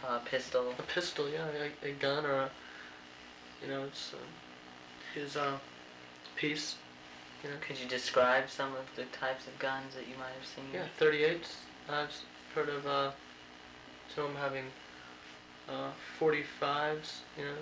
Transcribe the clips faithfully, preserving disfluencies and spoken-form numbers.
call it, pistol? A pistol, yeah, a, a gun, or a, you know, it's uh, his uh, piece. You know. Could you describe some of the types of guns that you might have seen? Yeah, thirty-eights. I've heard of uh, some of them having uh, forty-fives, you know,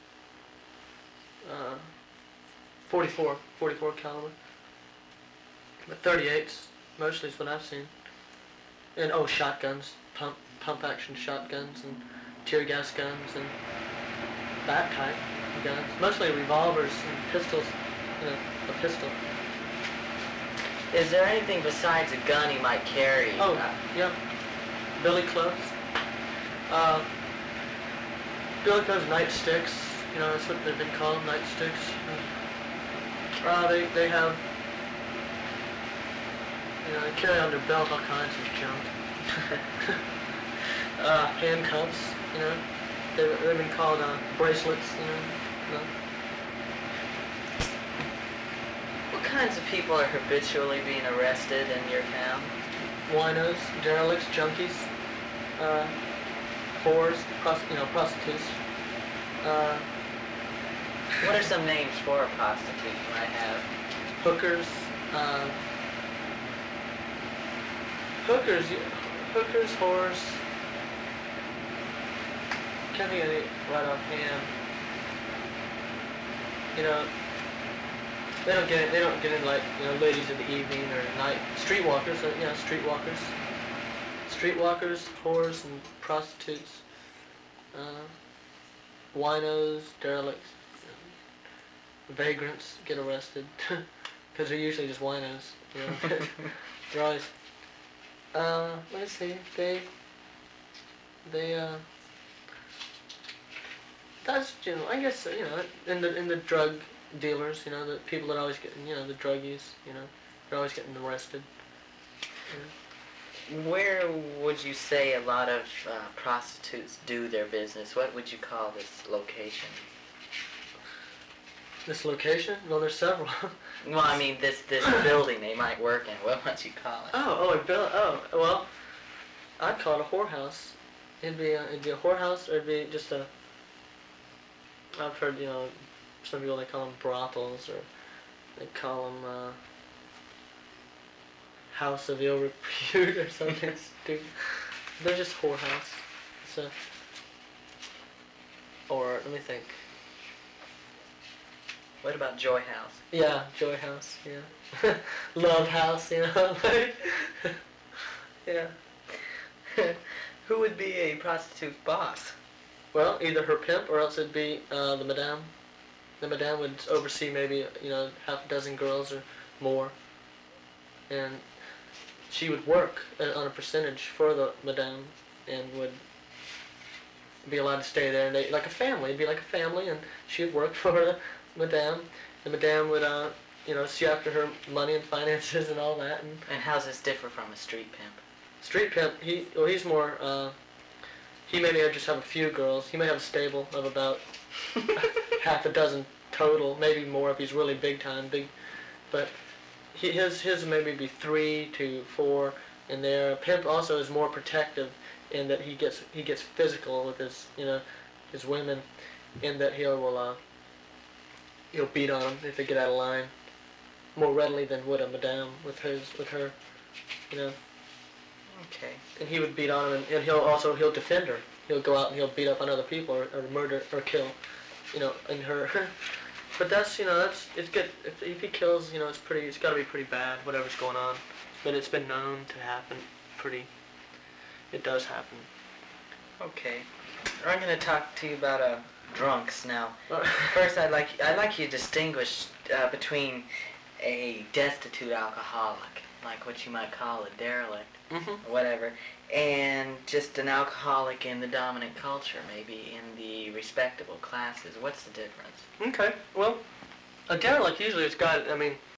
uh, forty-four, forty-four caliber. But thirty-eights mostly is what I've seen. And oh, shotguns, pump pump action shotguns and tear gas guns and that type of guns. Mostly revolvers and pistols. You know, a pistol. Is there anything besides a gun you might carry? Oh, Uh, yeah. Billy clubs. Uh, Billy clubs, nightsticks. You know, that's what they've been called, nightsticks. Uh, they they have. You know, they carry on their belt all kinds of junk. uh, handcuffs. You know, they've, they've been called uh, bracelets. You know. You know. What kinds of people are habitually being arrested in your town? Winos, derelicts, junkies, uh, whores, prost- you know, prostitutes. Uh, What are some names for a prostitute you might have? hookers, uh, hookers, y- hookers, whores. Can't think of any right offhand. You know, they don't get they don't get in like you know ladies of the evening or night streetwalkers. Uh, yeah, streetwalkers, streetwalkers, whores, and prostitutes. Uh, winos, derelicts, vagrants get arrested because they're usually just winos. You know, they're always. Uh, let's see, they, they uh. That's you know I guess you know in the in the drug dealers you know the people that always get you know the druggies you know they're always getting arrested. You know. Where would you say a lot of uh, prostitutes do their business? What would you call this location? This location? Well, there's several. Well, I mean this this building they might work in. What would you call it? Oh, oh, a bill. Oh, well, I'd call it a whorehouse. It'd be a, it'd be a whorehouse, or it'd be just a. I've heard you know, some people they call them brothels, or they call them uh, house of ill repute or something stupid. They're just whorehouse. So. Or let me think. What about Joy House? Yeah, Joy House. Yeah. Love House. You know. Yeah. Who would be a prostitute's boss? Well, either her pimp or else it'd be uh, the madame. The madame would oversee maybe, you know, half a dozen girls or more. And she would work uh, on a percentage for the madame and would be allowed to stay there. And they, like a family. It'd be like a family, and she'd work for the madame. The madame would, uh, you know, see after her money and finances and all that. And And how's this differ from a street pimp? street pimp, he well, he's more. Uh, he may have just have a few girls. He may have a stable of about half a dozen total, maybe more if he's really big time, big. But he, his his maybe be three to four in there. A pimp also is more protective in that he gets he gets physical with his you know his women, in that he will uh, he'll beat on them if they get out of line more readily than would a madame with his with her, you know. Okay. And he would beat on him, and, and he'll also he'll defend her. He'll go out and he'll beat up on other people or, or murder or kill, you know, in her. But that's you know that's it's good. If, if he kills, you know, it's pretty. It's got to be pretty bad. Whatever's going on, but it's been known to happen. Pretty. It does happen. Okay. I'm going to talk to you about uh, drunks now. First, I'd like I'd like you to distinguish uh, between a destitute alcoholic, like what you might call a derelict, Mm-hmm. or whatever, and just an alcoholic in the dominant culture, maybe in the respectable classes. What's the difference? Okay. Well, a derelict usually it's got. I mean,